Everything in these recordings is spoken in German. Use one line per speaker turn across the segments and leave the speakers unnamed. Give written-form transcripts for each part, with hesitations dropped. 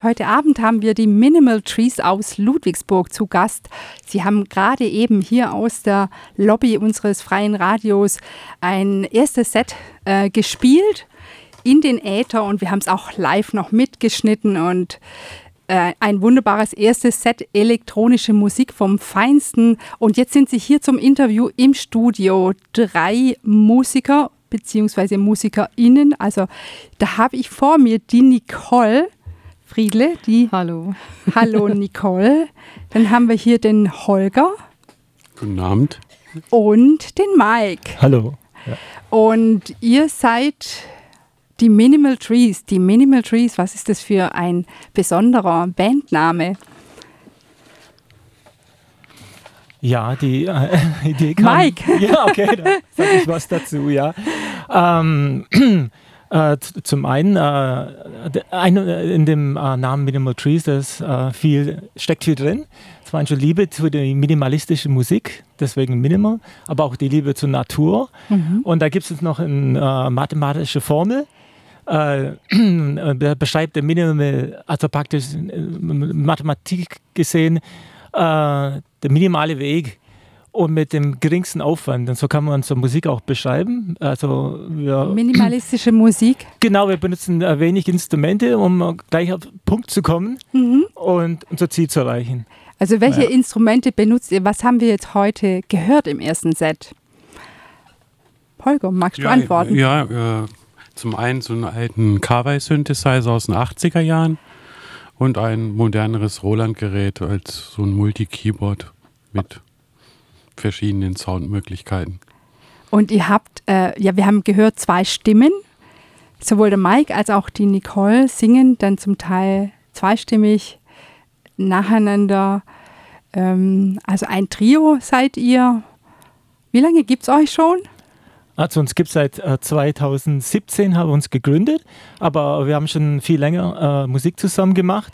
Heute Abend haben wir die Minimal Trees aus Ludwigsburg zu Gast. Sie haben gerade eben hier aus der Lobby unseres freien Radios ein erstes Set gespielt in den Äther und wir haben es auch live noch mitgeschnitten und ein wunderbares erstes Set elektronische Musik vom Feinsten. Und jetzt sind Sie hier zum Interview im Studio. 3 Musiker bzw. MusikerInnen. Also da habe ich vor mir die Nicole Friedle.
Hallo.
Hallo Nicole. Dann haben wir hier den Holger.
Guten Abend.
Und den Mike.
Hallo.
Ja. Und ihr seid die Minimal Trees. Die Minimal Trees, was ist das für ein besonderer Bandname?
Ja, die Idee kam...
Mike!
Ja, okay, da sage ich was dazu, ja. Zum einen, in dem Namen Minimal Trees, steckt viel drin. Zum einen schon Liebe zu der minimalistischen Musik, deswegen Minimal, aber auch die Liebe zur Natur. Mhm. Und da gibt es noch eine mathematische Formel, beschreibt der Minimal, also praktisch Mathematik gesehen, der minimale Weg und mit dem geringsten Aufwand. Und so kann man unsere Musik auch beschreiben. Also
minimalistische Musik?
Genau, wir benutzen wenig Instrumente, um gleich auf den Punkt zu kommen und unser Ziel zu erreichen.
Also welche Instrumente benutzt ihr? Was haben wir jetzt heute gehört im ersten Set? Holger, magst du antworten?
Ja, zum einen so einen alten Kawai-Synthesizer aus den 80er Jahren und ein moderneres Roland-Gerät als so ein Multi-Keyboard mit verschiedenen Soundmöglichkeiten.
Und ihr habt, wir haben gehört, 2 Stimmen. Sowohl der Mike als auch die Nicole singen dann zum Teil zweistimmig nacheinander. Also ein Trio seid ihr. Wie lange gibt es euch schon?
Also uns gibt es seit 2017, haben wir uns gegründet, aber wir haben schon viel länger Musik zusammen gemacht.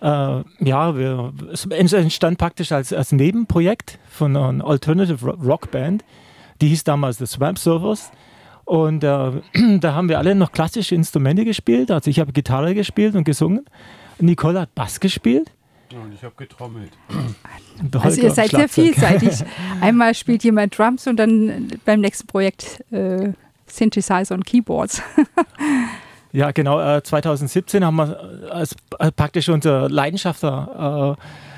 Es entstand praktisch als Nebenprojekt von einer Alternative Rock Band, die hieß damals The Swamp Surfers. Und da haben wir alle noch klassische Instrumente gespielt. Also ich habe Gitarre gespielt und gesungen. Nicole hat Bass gespielt.
Und ich habe getrommelt.
Also ihr seid sehr vielseitig. Einmal spielt jemand Drums und dann beim nächsten Projekt Synthesizer und Keyboards.
Ja, genau. 2017 haben wir praktisch unsere Leidenschaft, unsere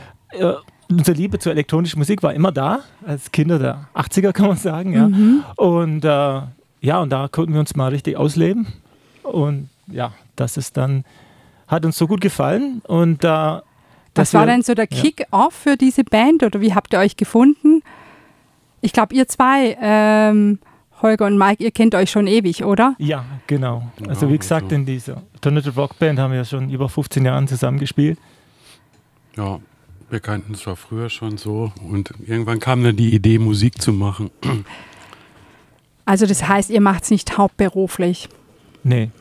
Liebe zur elektronischen Musik war immer da, als Kinder der 80er kann man sagen. Ja. Mhm. Und und da konnten wir uns mal richtig ausleben. Und ja, hat uns so gut gefallen. Und
was war denn so der Kick-Off für diese Band oder wie habt ihr euch gefunden? Ich glaube, ihr zwei, Holger und Mike, ihr kennt euch schon ewig, oder?
Ja, genau. Also wie gesagt, in dieser Alternative Rock Band haben wir schon über 15 Jahre zusammen gespielt.
Ja, wir kannten es zwar früher schon so und irgendwann kam dann die Idee, Musik zu machen.
Also das heißt, ihr macht es nicht hauptberuflich?
Nee.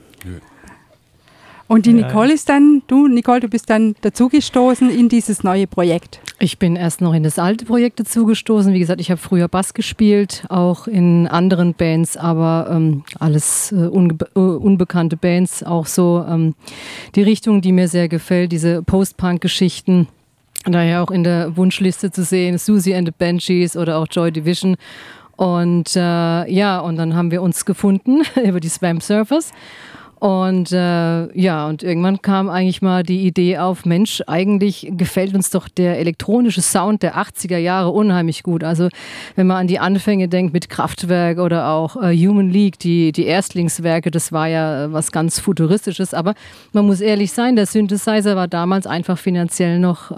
Und die Nicole du bist dann dazugestoßen in dieses neue Projekt.
Ich bin erst noch in das alte Projekt dazugestoßen. Wie gesagt, ich habe früher Bass gespielt, auch in anderen Bands, aber alles unbekannte Bands. Auch so die Richtung, die mir sehr gefällt, diese Post-Punk-Geschichten. Daher auch in der Wunschliste zu sehen, Susie and the Banshees oder auch Joy Division. Und und dann haben wir uns gefunden über die Swamp Surfers. Und und irgendwann kam eigentlich mal die Idee auf, Mensch, eigentlich gefällt uns doch der elektronische Sound der 80er Jahre unheimlich gut. Also wenn man an die Anfänge denkt mit Kraftwerk oder auch Human League, die Erstlingswerke, das war ja was ganz Futuristisches. Aber man muss ehrlich sein, der Synthesizer war damals einfach finanziell noch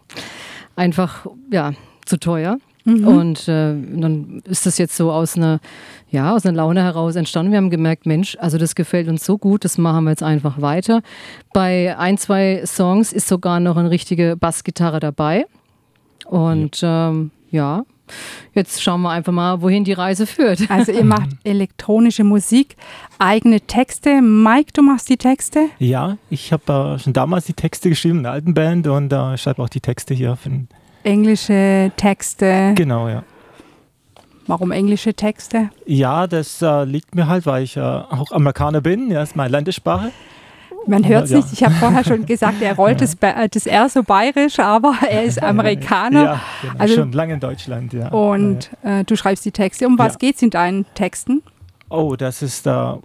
zu teuer. Mhm. Und dann ist das jetzt so aus einer Laune heraus entstanden. Wir haben gemerkt, Mensch, also das gefällt uns so gut, das machen wir jetzt einfach weiter. Bei 1, 2 Songs ist sogar noch eine richtige Bassgitarre dabei. Und jetzt schauen wir einfach mal, wohin die Reise führt.
Also ihr macht elektronische Musik, eigene Texte. Mike, du machst die Texte?
Ja, ich habe schon damals die Texte geschrieben in der alten Band und schreibe auch die Texte hier für den
englische Texte.
Genau, ja.
Warum englische Texte?
Ja, das liegt mir halt, weil ich auch Amerikaner bin. Ja, ist meine Landessprache.
Man hört es nicht. Ich habe vorher schon gesagt, er rollt das R so bayerisch, aber er ist Amerikaner.
Ja, genau, also, schon lange in Deutschland, ja.
Und du schreibst die Texte. Um was geht es in deinen Texten?
Oh, das ist da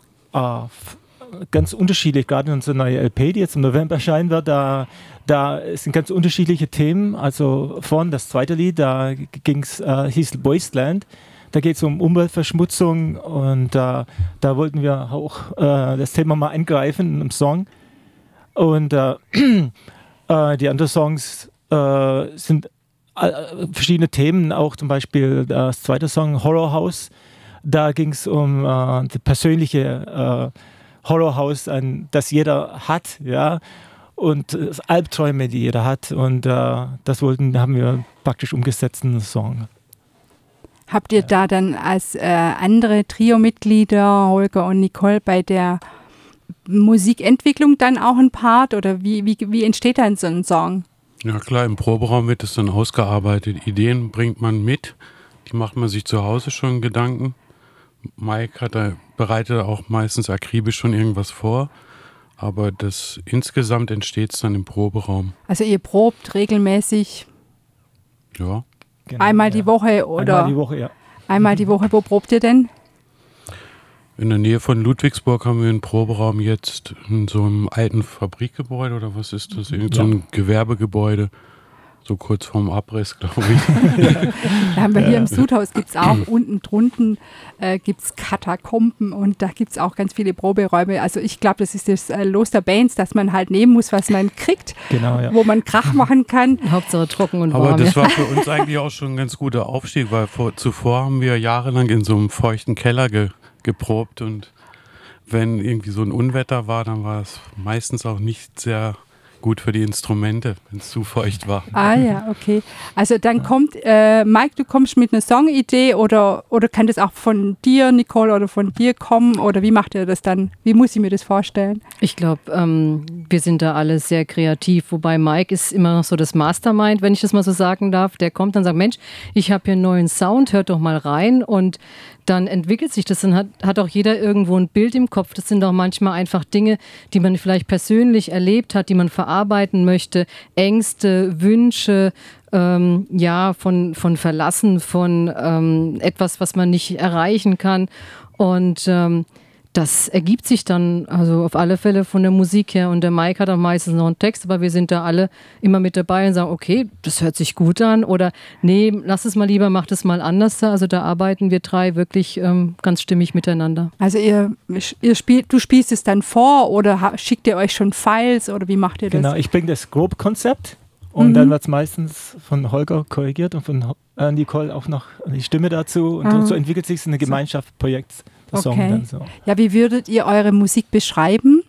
ganz unterschiedlich. Gerade unsere neue LP, die jetzt im November erscheinen wird, da sind ganz unterschiedliche Themen. Also vorhin das zweite Lied, da hieß Wasteland. Da geht es um Umweltverschmutzung und da wollten wir auch das Thema mal eingreifen in einem Song. Und die anderen Songs sind verschiedene Themen, auch zum Beispiel das zweite Song Horror House. Da ging es um das persönliche Horror House, das jeder hat, ja, und Albträume, die jeder hat. Und das haben wir praktisch umgesetzt in einen Song.
Habt ihr da dann als andere Trio-Mitglieder, Holger und Nicole, bei der Musikentwicklung dann auch ein Part? Oder wie entsteht dann so ein Song?
Ja klar, im Proberaum wird es dann ausgearbeitet. Ideen bringt man mit, die macht man sich zu Hause schon Gedanken. Mike bereitet auch meistens akribisch schon irgendwas vor, aber insgesamt entsteht es dann im Proberaum.
Also ihr probt regelmäßig?
Ja.
Genau, einmal die Woche oder?
Einmal die Woche, ja.
Einmal die Woche. Wo probt ihr denn?
In der Nähe von Ludwigsburg haben wir einen Proberaum jetzt in so einem alten Fabrikgebäude oder was ist das? Irgend so ein Gewerbegebäude. So kurz vorm Abriss, glaube ich.
Da haben wir hier im Sudhaus, gibt es auch unten drunten gibt es Katakomben und da gibt es auch ganz viele Proberäume. Also ich glaube, das ist das Los der Bands, dass man halt nehmen muss, was man kriegt, wo man Krach machen kann.
Hauptsache trocken und warm.
Aber das war für uns eigentlich auch schon ein ganz guter Aufstieg, weil zuvor haben wir jahrelang in so einem feuchten Keller geprobt und wenn irgendwie so ein Unwetter war, dann war es meistens auch nicht sehr gut für die Instrumente, wenn es zu feucht war.
Ah ja, okay. Also dann kommt, Mike, du kommst mit einer Songidee oder kann das auch von dir, Nicole, oder von dir kommen oder wie macht ihr das dann? Wie muss ich mir das vorstellen?
Ich glaube, wir sind da alle sehr kreativ, wobei Mike ist immer noch so das Mastermind, wenn ich das mal so sagen darf. Der kommt dann und sagt, Mensch, ich habe hier einen neuen Sound, hört doch mal rein und dann entwickelt sich das. Dann hat auch jeder irgendwo ein Bild im Kopf. Das sind auch manchmal einfach Dinge, die man vielleicht persönlich erlebt hat, die man verarbeiten möchte. Ängste, Wünsche, von Verlassen, von etwas, was man nicht erreichen kann. Und das ergibt sich dann also auf alle Fälle von der Musik her. Und der Mike hat auch meistens noch einen Text, aber wir sind da alle immer mit dabei und sagen, okay, das hört sich gut an oder nee, lass es mal lieber, mach das mal anders. Also da arbeiten wir drei wirklich ganz stimmig miteinander.
Also du spielst es dann vor oder schickt ihr euch schon Files oder wie macht ihr das?
Genau, ich bringe das Grobkonzept und dann wird es meistens von Holger korrigiert und von Nicole auch noch die Stimme dazu und so entwickelt sich eine Gemeinschaft, Projekt.
Okay.
Song dann so.
Ja, wie würdet ihr eure Musik beschreiben?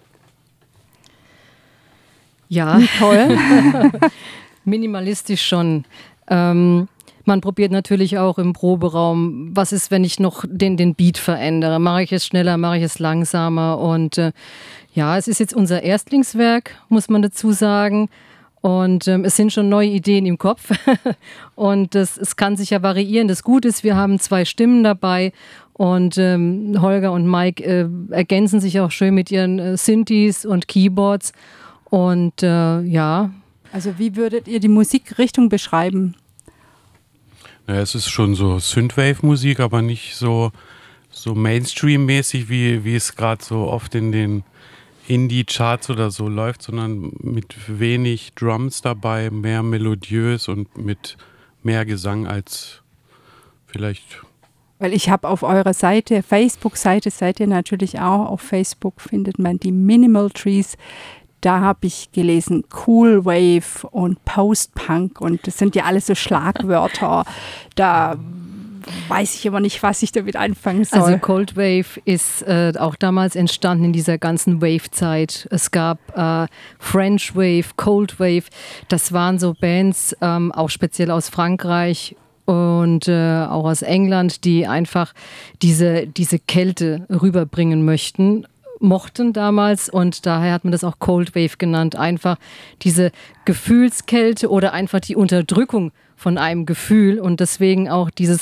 Ja,
toll.
Minimalistisch schon. Man probiert natürlich auch im Proberaum, was ist, wenn ich noch den Beat verändere? Mache ich es schneller, mache ich es langsamer? Und es ist jetzt unser Erstlingswerk, muss man dazu sagen. Und es sind schon neue Ideen im Kopf und es kann sich ja variieren. Das Gute ist, wir haben 2 Stimmen dabei und Holger und Mike ergänzen sich auch schön mit ihren Synthes und Keyboards und
Also wie würdet ihr die Musikrichtung beschreiben?
Ja, es ist schon so Synthwave-Musik, aber nicht so Mainstream-mäßig, wie es gerade so oft in den Indie-Charts oder so läuft, sondern mit wenig Drums dabei, mehr melodiös und mit mehr Gesang als vielleicht.
Weil ich habe auf eurer Seite, Facebook-Seite, seid ihr natürlich auch, auf Facebook findet man die Minimal Trees. Da habe ich gelesen Cool Wave und Post-Punk und das sind ja alles so Schlagwörter. Da weiß ich aber nicht, was ich damit anfangen soll.
Also Cold Wave ist auch damals entstanden in dieser ganzen Wave-Zeit. Es gab French Wave, Cold Wave. Das waren so Bands, auch speziell aus Frankreich und auch aus England, die einfach diese Kälte rüberbringen mochten damals und daher hat man das auch Cold Wave genannt. Einfach diese Gefühlskälte oder einfach die Unterdrückung von einem Gefühl und deswegen auch dieses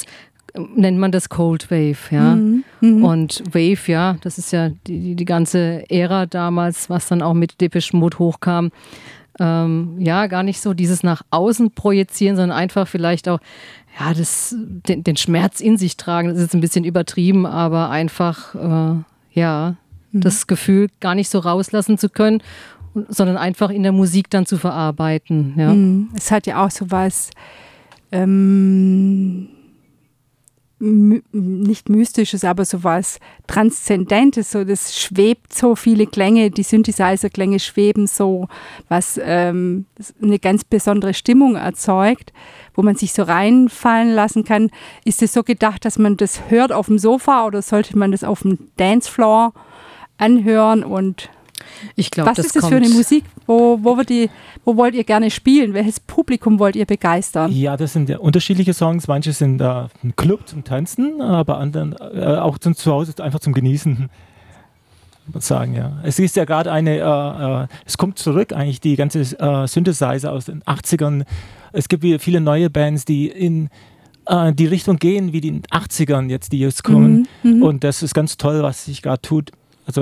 nennt man das Cold Wave, ja. Und Wave, ja, das ist ja die ganze Ära damals, was dann auch mit Depeche Mode hochkam. Ja, gar nicht so dieses nach außen projizieren, sondern einfach vielleicht auch den Schmerz in sich tragen. Das ist jetzt ein bisschen übertrieben, aber einfach, das Gefühl gar nicht so rauslassen zu können, sondern einfach in der Musik dann zu verarbeiten. Ja.
Es hat ja auch so was nicht Mystisches, aber so was Transzendentes, so das schwebt so viele Klänge, die Synthesizer-Klänge schweben so, was eine ganz besondere Stimmung erzeugt, wo man sich so reinfallen lassen kann. Ist es so gedacht, dass man das hört auf dem Sofa oder sollte man das auf dem Dancefloor anhören? Und
ich glaube,
was ist das für eine Musik? Wo wollt ihr gerne spielen? Welches Publikum wollt ihr begeistern?
Ja, das sind ja unterschiedliche Songs. Manche sind ein Club zum Tanzen, aber anderen auch zu Hause einfach zum Genießen. Ich muss sagen, ja. Es ist ja gerade es kommt zurück eigentlich die ganze Synthesizer aus den 80ern. Es gibt viele neue Bands, die in die Richtung gehen, wie die in den 80ern jetzt, die jetzt kommen. Und das ist ganz toll, was sich gerade tut. Also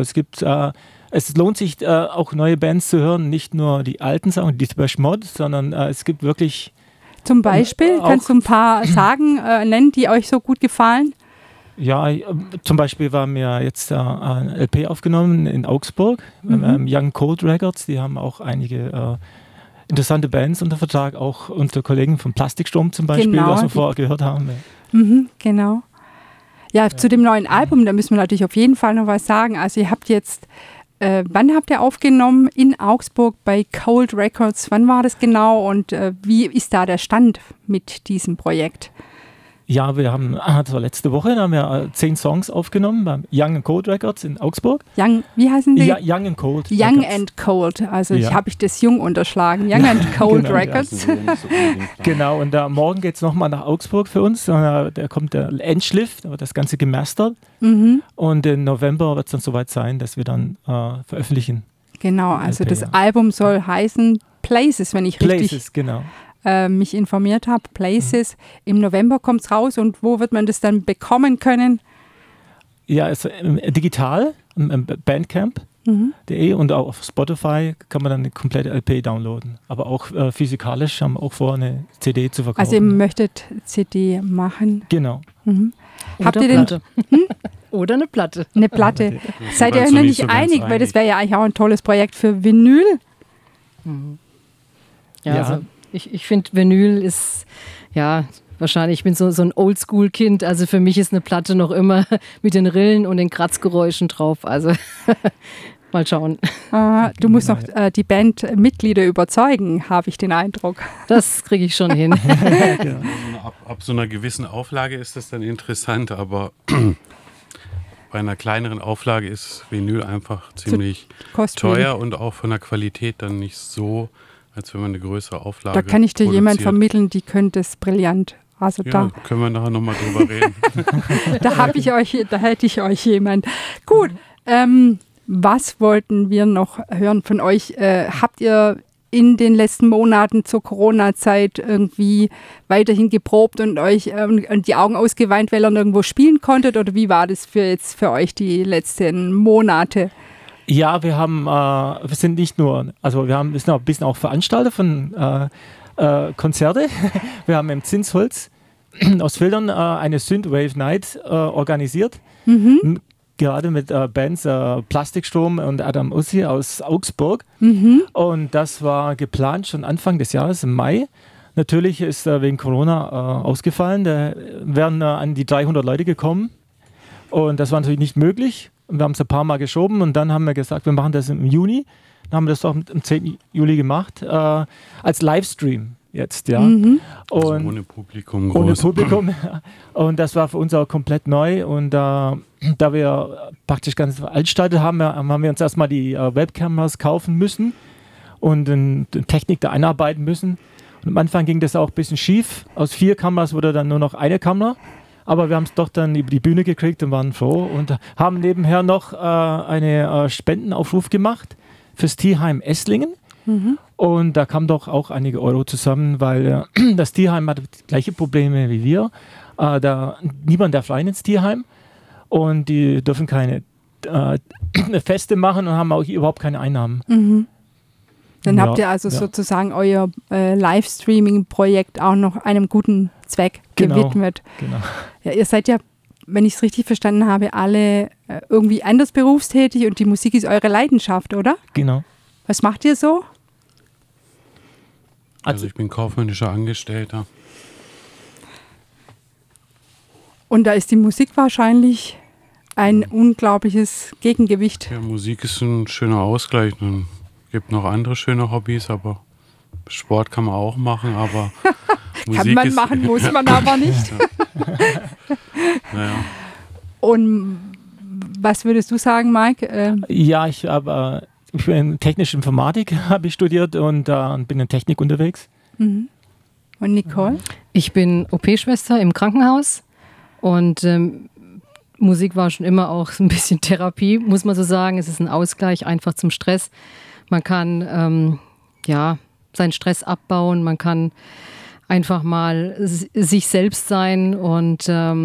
es lohnt sich auch neue Bands zu hören, nicht nur die alten Sachen, die Depeche Mode, sondern es gibt wirklich...
Zum Beispiel, kannst du ein paar sagen, nennen, die euch so gut gefallen?
Ja, zum Beispiel haben wir jetzt ein LP aufgenommen in Augsburg, Young Cold Records, die haben auch einige interessante Bands unter Vertrag, auch unsere Kollegen von Plastiksturm zum Beispiel,
genau,
was wir vorher gehört haben.
Genau. Ja, zu dem neuen Album, da müssen wir natürlich auf jeden Fall noch was sagen. Also ihr habt jetzt... wann habt ihr aufgenommen in Augsburg bei Cold Records? Wann war das genau und wie ist da der Stand mit diesem Projekt?
Ja, wir haben, das war letzte Woche, da haben wir 10 Songs aufgenommen beim Young and Cold Records in Augsburg.
Wie heißen die?
Young and Cold.
Young and Cold, also habe ich das Jung unterschlagen. Young and Cold
genau,
Records.
Genau, und morgen geht es nochmal nach Augsburg für uns. Da kommt der Endschliff, da wird das Ganze gemastert. Und im November wird es dann soweit sein, dass wir dann veröffentlichen.
Genau, also das Album soll heißen Places, wenn ich richtig mich informiert habe. Places. Im November kommt es raus und wo wird man das dann bekommen können?
Ja, digital, im Bandcamp.de und auch auf Spotify kann man dann eine komplette LP downloaden. Aber auch physikalisch haben wir auch vor, eine CD zu verkaufen.
Also ihr möchtet CD machen?
Genau.
Habt ihr
Platte. Oder eine Platte.
Eine Platte. Seid ihr euch noch nicht einig? Weil das wäre ja eigentlich auch ein tolles Projekt für Vinyl.
Ja, also ich finde, Vinyl ist, wahrscheinlich, ich bin so ein Oldschool-Kind, also für mich ist eine Platte noch immer mit den Rillen und den Kratzgeräuschen drauf, also mal schauen.
Du musst noch die Bandmitglieder überzeugen, habe ich den Eindruck.
Das kriege ich schon hin.
Ab so einer gewissen Auflage ist das dann interessant, aber bei einer kleineren Auflage ist Vinyl einfach ziemlich teuer und auch von der Qualität dann nicht so, als wenn man eine größere Auflage
Da kann ich dir jemand
produziert.
Vermitteln, die könnte es brillant. Also
da können wir nachher nochmal drüber reden.
Da hätte ich euch jemand. Gut, was wollten wir noch hören von euch? Habt ihr in den letzten Monaten zur Corona-Zeit irgendwie weiterhin geprobt und euch die Augen ausgeweint, weil ihr nirgendwo spielen konntet? Oder wie war das für euch die letzten Monate?
Ja, wir sind nicht nur, also wir sind auch ein bisschen auch Veranstalter von Konzerte. Wir haben im Zinsholz aus Filtern eine Synthwave Night organisiert. Gerade mit Bands Plastiksturm und Adam Ussi aus Augsburg. Und das war geplant schon Anfang des Jahres, im Mai. Natürlich ist wegen Corona ausgefallen. Da wären an die 300 Leute gekommen. Und das war natürlich nicht möglich. Und wir haben es ein paar Mal geschoben und dann haben wir gesagt, wir machen das im Juni. Dann haben wir das auch am 10. Juli gemacht, als Livestream jetzt, ja. Und
also ohne Publikum groß.
Ohne Publikum. Und das war für uns auch komplett neu. Und da wir praktisch ganz veranstaltet haben wir uns erstmal die Webcameras kaufen müssen und die Technik da einarbeiten müssen. Und am Anfang ging das auch ein bisschen schief. Aus 4 Kameras wurde dann nur noch eine Kamera. Aber wir haben es doch dann über die Bühne gekriegt und waren froh und haben nebenher noch einen Spendenaufruf gemacht fürs Tierheim Esslingen. Und da kamen doch auch einige Euro zusammen, weil das Tierheim hatte die gleichen Probleme wie wir. Niemand darf rein ins Tierheim und die dürfen keine Feste machen und haben auch überhaupt keine Einnahmen.
Dann habt ihr also sozusagen euer Livestreaming-Projekt auch noch einem guten Zweck gewidmet.
Genau.
Ja, ihr seid ja, wenn ich es richtig verstanden habe, alle irgendwie anders berufstätig und die Musik ist eure Leidenschaft, oder?
Genau.
Was macht ihr so?
Also ich bin kaufmännischer Angestellter.
Und da ist die Musik wahrscheinlich ein unglaubliches Gegengewicht.
Ja, Musik ist ein schöner Ausgleich. Dann gibt noch andere schöne Hobbys, aber Sport kann man auch machen, aber Musik
kann man machen, muss man aber nicht.
Naja.
Und was würdest du sagen, Mike?
Ja, ich bin technische Informatik, habe ich studiert und bin in Technik unterwegs.
Und Nicole?
Ich bin OP-Schwester im Krankenhaus und Musik war schon immer auch so ein bisschen Therapie, muss man so sagen. Es ist ein Ausgleich einfach zum Stress. Man kann seinen Stress abbauen, man kann einfach mal sich selbst sein und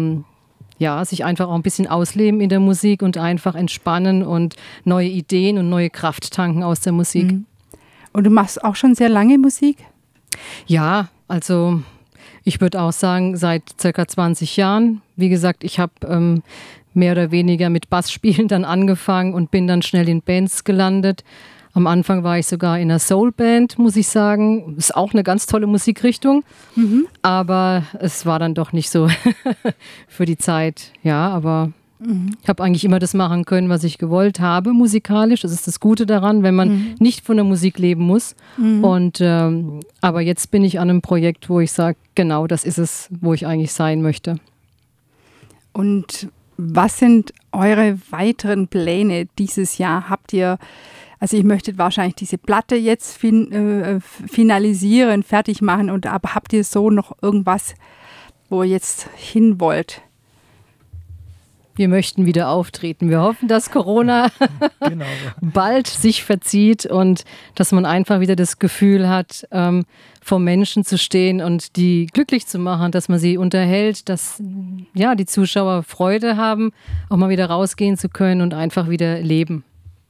sich einfach auch ein bisschen ausleben in der Musik und einfach entspannen und neue Ideen und neue Kraft tanken aus der Musik.
Und du machst auch schon sehr lange Musik?
Ja, also ich würde auch sagen, seit circa 20 Jahren. Wie gesagt, ich habe mehr oder weniger mit Bassspielen dann angefangen und bin dann schnell in Bands gelandet. Am Anfang war ich sogar in einer Soul-Band, muss ich sagen. Ist auch eine ganz tolle Musikrichtung. Aber es war dann doch nicht so für die Zeit. Ja, aber ich habe eigentlich immer das machen können, was ich gewollt habe, musikalisch. Das ist das Gute daran, wenn man nicht von der Musik leben muss. Und aber jetzt bin ich an einem Projekt, wo ich sage, genau, das ist es, wo ich eigentlich sein möchte.
Und was sind eure weiteren Pläne dieses Jahr? Also ihr möchtet wahrscheinlich diese Platte jetzt finalisieren, fertig machen, aber habt ihr so noch irgendwas, wo ihr jetzt hin wollt?
Wir möchten wieder auftreten. Wir hoffen, dass Corona bald sich verzieht und dass man einfach wieder das Gefühl hat, vor Menschen zu stehen und die glücklich zu machen, dass man sie unterhält, dass die Zuschauer Freude haben, auch mal wieder rausgehen zu können und einfach wieder leben.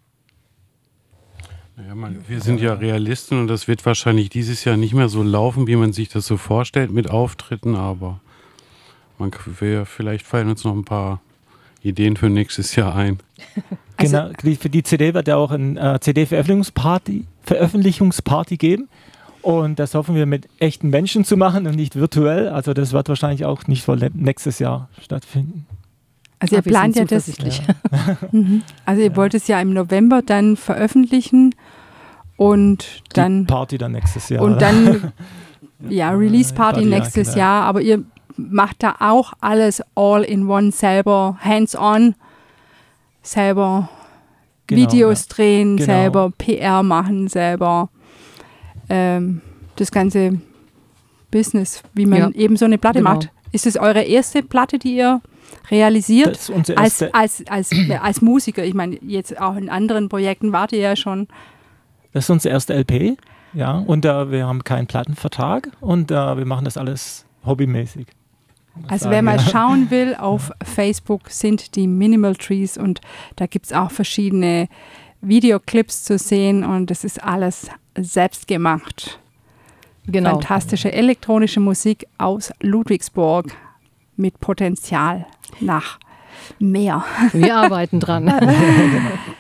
Ja, wir sind ja Realisten und das wird wahrscheinlich dieses Jahr nicht mehr so laufen, wie man sich das so vorstellt mit Auftritten, aber vielleicht fallen uns noch ein paar Ideen für nächstes Jahr ein.
Genau, für die CD wird ja auch eine CD-Veröffentlichungsparty geben und das hoffen wir mit echten Menschen zu machen und nicht virtuell, also das wird wahrscheinlich auch nicht vor nächstes Jahr stattfinden.
Also ihr plant ja das. Also ihr wollt es ja im November dann veröffentlichen und dann
die Party dann nächstes Jahr.
Und dann Release-Party nächstes Jahr, aber ihr macht da auch alles all in one selber, hands-on, selber Videos drehen, selber PR machen, selber das ganze Business, wie man eben so eine Platte macht. Ist es eure erste Platte, die ihr realisiert?
Das ist unsere erste
als Musiker? Ich meine, jetzt auch in anderen Projekten wart ihr ja schon.
Das ist unsere erste LP, ja, und wir haben keinen Plattenvertrag und wir machen das alles hobbymäßig.
Also wer mal schauen will, auf Facebook sind die Minimal Trees und da gibt es auch verschiedene Videoclips zu sehen und das ist alles selbst gemacht.
Genau.
Fantastische elektronische Musik aus Ludwigsburg mit Potenzial nach mehr.
Wir arbeiten dran.